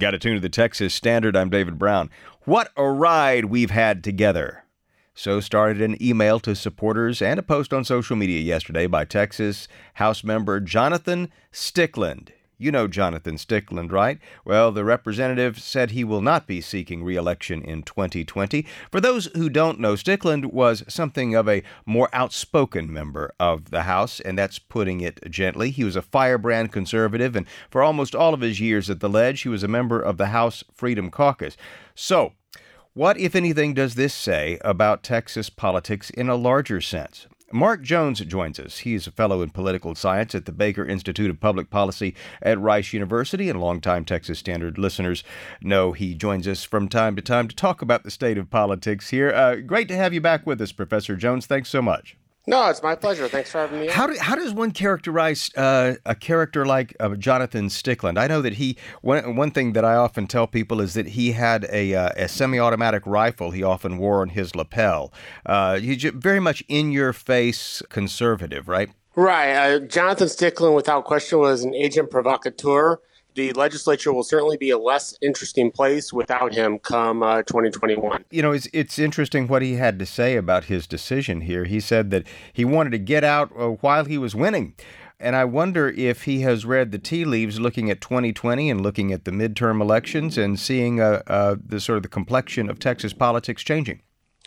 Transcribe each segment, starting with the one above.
Got to tune to the Texas Standard. I'm David Brown. What a ride we've had together. So started an email to supporters and a post on social media yesterday by Texas House member Jonathan Stickland. You know Jonathan Stickland, right? Well, the representative said he will not be seeking re-election in 2020. For those who don't know, Stickland was something of a more outspoken member of the House, and that's putting it gently. He was a firebrand conservative, and for almost all of his years at the Ledge, he was a member of the House Freedom Caucus. So, what, if anything, does this say about Texas politics in a larger sense? Mark Jones joins us. He's a fellow in political science at the Baker Institute of Public Policy at Rice University, and longtime Texas Standard listeners know he joins us from time to time to talk about the state of politics here. Great to have you back with us, Professor Jones. Thanks so much. No, it's my pleasure. Thanks for having me on. How does one characterize a character like Jonathan Stickland? I know that one thing that I often tell people is that he had a semi-automatic rifle he often wore on his lapel. He's very much in-your-face conservative, right? Right. Jonathan Stickland, without question, was an agent provocateur. The legislature will certainly be a less interesting place without him come 2021. You know, it's interesting what he had to say about his decision here. He said that he wanted to get out while he was winning. And I wonder if he has read the tea leaves looking at 2020 and looking at the midterm elections and seeing the sort of the complexion of Texas politics changing.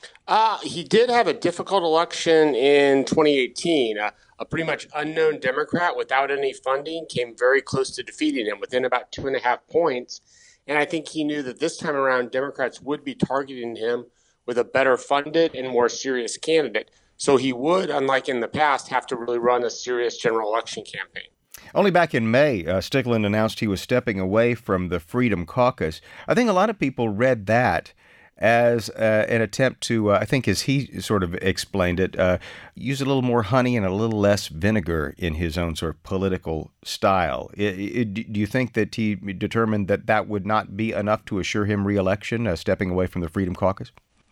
He did have a difficult election in 2018. A pretty much unknown Democrat without any funding came very close to defeating him within about 2.5 points. And I think he knew that this time around, Democrats would be targeting him with a better funded and more serious candidate. So he would, unlike in the past, have to really run a serious general election campaign. Only back in May, Stickland announced he was stepping away from the Freedom Caucus. I think a lot of people read that as an attempt to, I think as he sort of explained it, use a little more honey and a little less vinegar in his own sort of political style. Do you think that he determined that that would not be enough to assure him re-election, stepping away from the Freedom Caucus?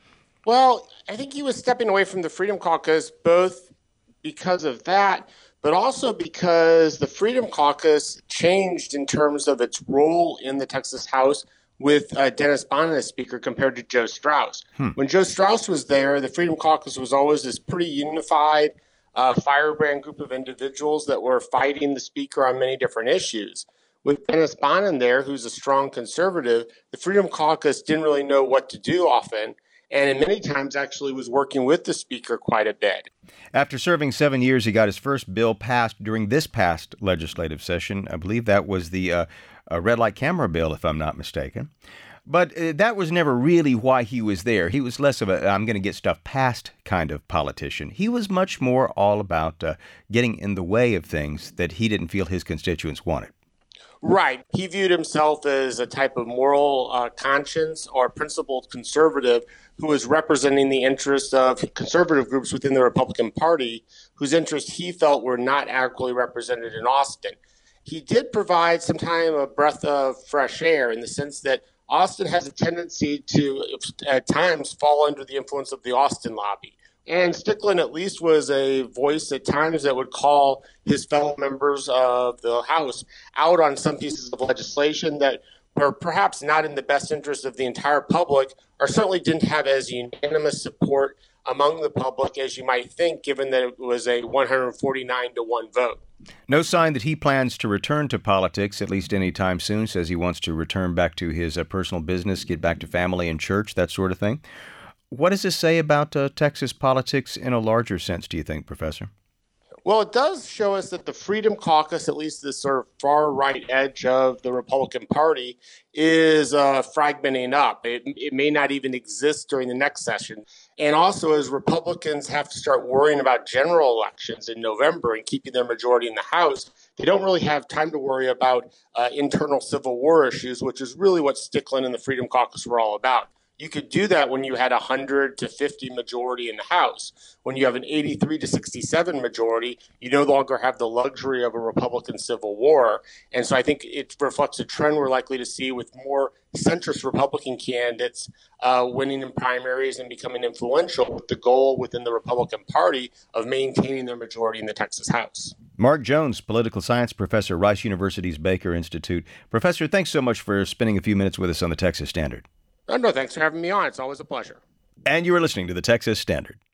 Well, I think he was stepping away from the Freedom Caucus both because of that, but also because the Freedom Caucus changed in terms of its role in the Texas House with Dennis Bonnen as Speaker compared to Joe Straus. When Joe Straus was there, the Freedom Caucus was always this pretty unified firebrand group of individuals that were fighting the Speaker on many different issues. With Dennis Bonnen there, who's a strong conservative, the Freedom Caucus didn't really know what to do often, and in many times actually was working with the Speaker quite a bit. After serving 7 years, he got his first bill passed during this past legislative session. I believe that was the red light camera bill, if I'm not mistaken. But that was never really why he was there. He was less of a I'm going to get stuff passed kind of politician. He was much more all about getting in the way of things that he didn't feel his constituents wanted. Right. He viewed himself as a type of moral conscience or principled conservative who was representing the interests of conservative groups within the Republican Party whose interests he felt were not adequately represented in Austin. He did provide sometimes a breath of fresh air in the sense that Austin has a tendency to, at times, fall under the influence of the Austin lobby. And Stickland at least was a voice at times that would call his fellow members of the House out on some pieces of legislation that were perhaps not in the best interest of the entire public, or certainly didn't have as unanimous support among the public as you might think, given that it was a 149-1 vote. No sign that he plans to return to politics, at least anytime soon. Says he wants to return back to his personal business, get back to family and church, that sort of thing. What does this say about Texas politics in a larger sense, do you think, Professor? Well, it does show us that the Freedom Caucus, at least the sort of far right edge of the Republican Party, is fragmenting up. It may not even exist during the next session. And also, as Republicans have to start worrying about general elections in November and keeping their majority in the House, they don't really have time to worry about internal Civil War issues, which is really what Stickland and the Freedom Caucus were all about. You could do that when you had a 100 to 50 majority in the House. When you have an 83 to 67 majority, you no longer have the luxury of a Republican Civil War. And so I think it reflects a trend we're likely to see with more centrist Republican candidates winning in primaries and becoming influential, with the goal within the Republican Party of maintaining their majority in the Texas House. Mark Jones, political science professor, Rice University's Baker Institute. Professor, thanks so much for spending a few minutes with us on the Texas Standard. No, thanks for having me on. It's always a pleasure. And you are listening to the Texas Standard.